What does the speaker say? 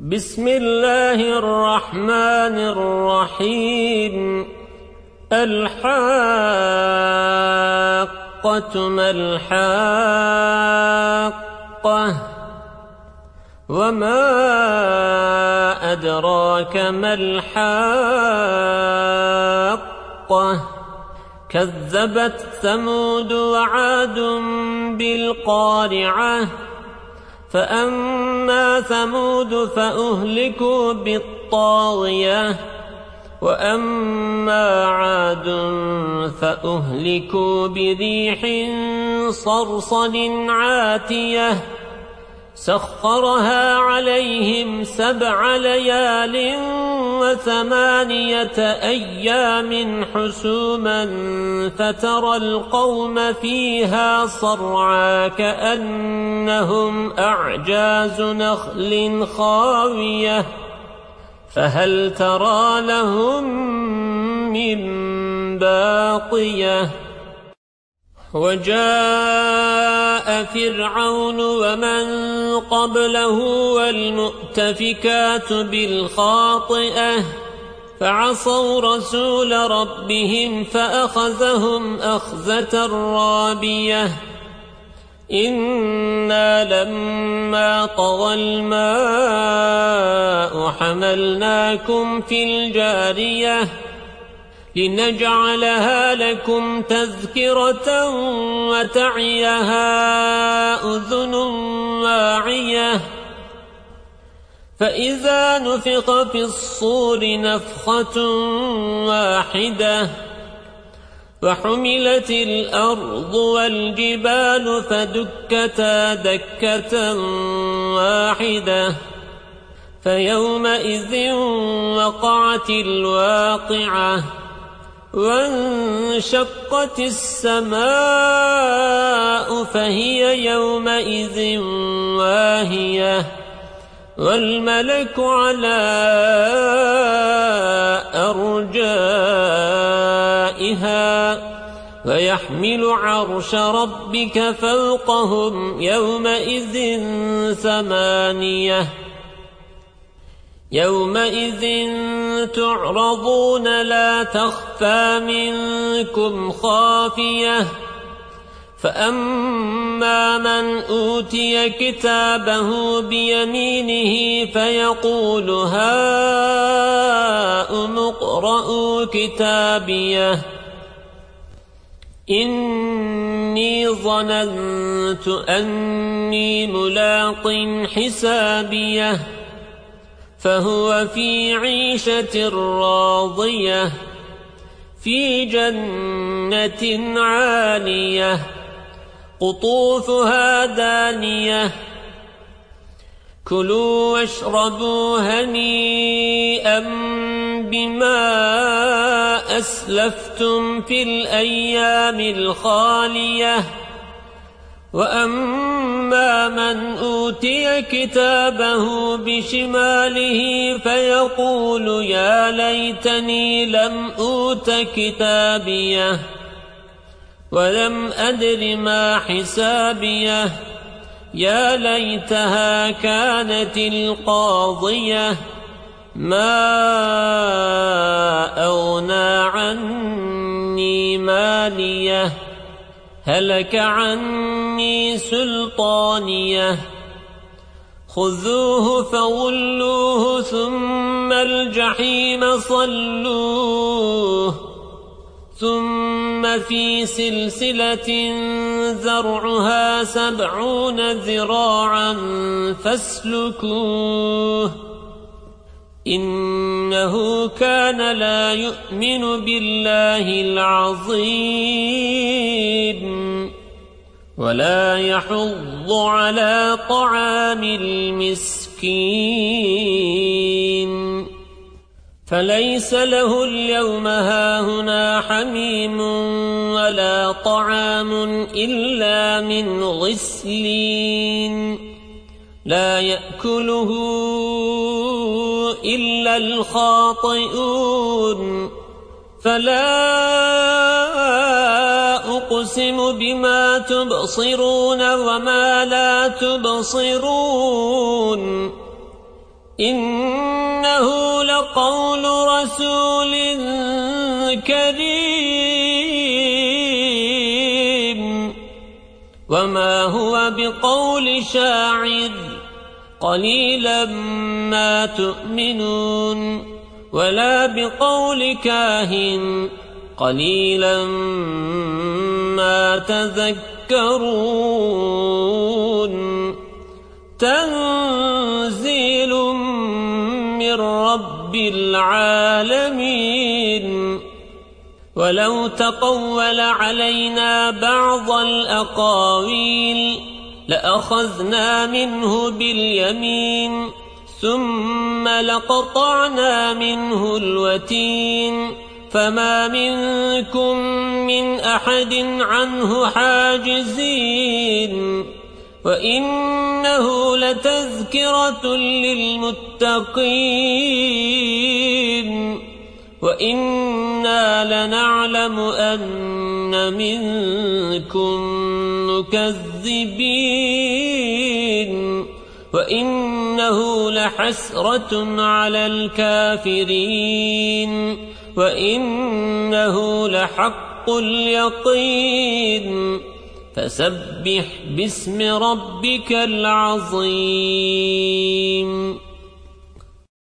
بسم الله الرحمن الرحيم. الحاقة ما الحاقة وما أدراك ما الحاقة كذبت ثمود وعاد بالقارعة فأما ثمود فأهلكوا بالطاغية وأما عاد فأهلكوا بريح صرصر عاتية سخرها عليهم 7 ليال و8 أيام حسوما فترى القوم فيها صرعا كأنهم أعجاز نخل خاوية فهل ترى لهم من باقية وجاء فرعون ومن قبله والمؤتفكات بالخاطئة فعصوا رسول ربهم فأخذهم أخذة رابية إنا لما طغى الماء حملناكم في الجارية لنجعلها لكم تذكرة وتعيها أذن واعية فإذا نفخ في الصور نفخة واحدة وحملت الأرض والجبال فدكتا دكة واحدة فيومئذ وقعت الواقعة وانشقت السماء فهي يومئذ واهية والملك على أرجائها ويحمل عرش ربك فوقهم يومئذ 8 يومئذ تعرضون لا تخفى منكم خافية فأما من أوتي كتابه بيمينه فيقول هاؤم اقرءوا كتابيه إني ظننت أني ملاق حسابيه فهو في عيشة راضية في جنة عالية قطوفها دانية كلوا واشربوا هنيئا بما أسلفتم في الأيام الخالية وأما من أوتي كتابه بشماله فيقول يا ليتني لم أوت كتابيه ولم أدر ما حسابيه يا ليتها كانت القاضية ما أغنى عني ماليه هلك عني سلطانيه خذوه فغلوه ثم الجحيم صلوه ثم في سلسلة ذرعها 70 ذراعا فاسلكوه إنه كان لا يؤمن بالله العظيم ولا يحض على طعام المسكين فليس له اليوم هاهنا حميم ولا طعام إلا من غسلين لا يأكله إلا الخاطئون فلا أقسم بما تبصرون وما لا تبصرون إنه لقول رسول كريم وما هو بقول شاعر قليلا ما تؤمنون ولا بقول كاهن قليلا ما تذكرون تنزيل من رب العالمين ولو تقول علينا بعض الأقاويل لأخذنا منه باليمين ثم لقطعنا منه الوتين فما منكم من أحد عنه حاجزين وإنه لتذكرة للمتقين وإنا لنعلم أن منكم مكذبين وإنه لحسرة على الكافرين وإنه لحق اليقين فسبح باسم ربك العظيم